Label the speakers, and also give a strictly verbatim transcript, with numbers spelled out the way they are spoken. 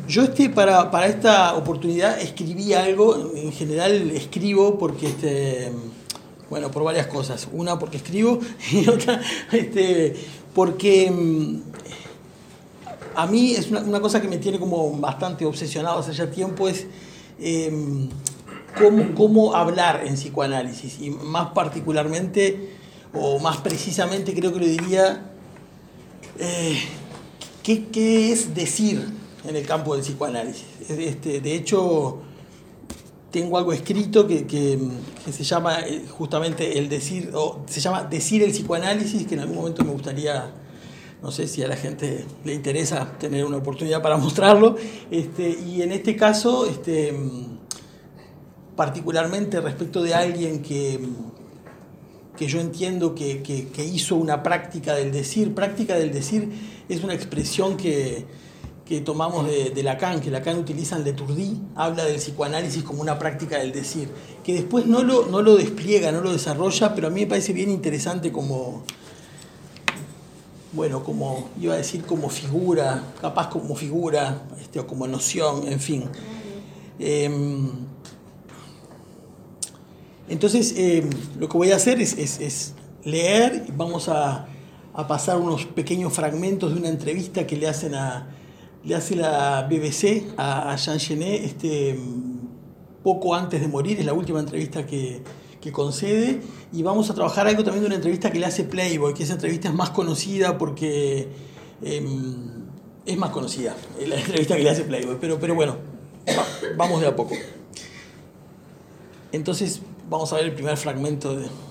Speaker 1: Yo este, para, para esta oportunidad escribí algo, en general escribo porque, este, bueno, por varias cosas. Una porque escribo y otra este, porque mm, a mí es una, una cosa que me tiene como bastante obsesionado hace ya tiempo, es eh, cómo, cómo hablar en psicoanálisis, y más particularmente, o más precisamente creo que lo diría, eh, ¿qué, qué es decir en el campo del psicoanálisis? Este, de hecho, tengo algo escrito que, que, que se llama justamente el decir, o se llama Decir el psicoanálisis, que en algún momento me gustaría, no sé si a la gente le interesa tener una oportunidad para mostrarlo, este, y en este caso, este, particularmente respecto de alguien que, que yo entiendo que, que, que hizo una práctica del decir. Práctica del decir es una expresión que, que tomamos de, de Lacan, que Lacan utiliza en Leturdi, habla del psicoanálisis como una práctica del decir, que después no lo, no lo despliega, no lo desarrolla, pero a mí me parece bien interesante como, bueno, como iba a decir, como figura, capaz como figura, este, o como noción, en fin. Eh, entonces, eh, lo que voy a hacer es, es, es leer, y vamos a, a pasar unos pequeños fragmentos de una entrevista que le hacen a le hace la B B C a, a Jean Genet este, poco antes de morir, es la última entrevista que, que concede, y vamos a trabajar algo también de una entrevista que le hace Playboy, que esa entrevista es más conocida porque eh, es más conocida, la entrevista que le hace Playboy, pero, pero bueno, va, vamos de a poco. Entonces vamos a ver el primer fragmento de...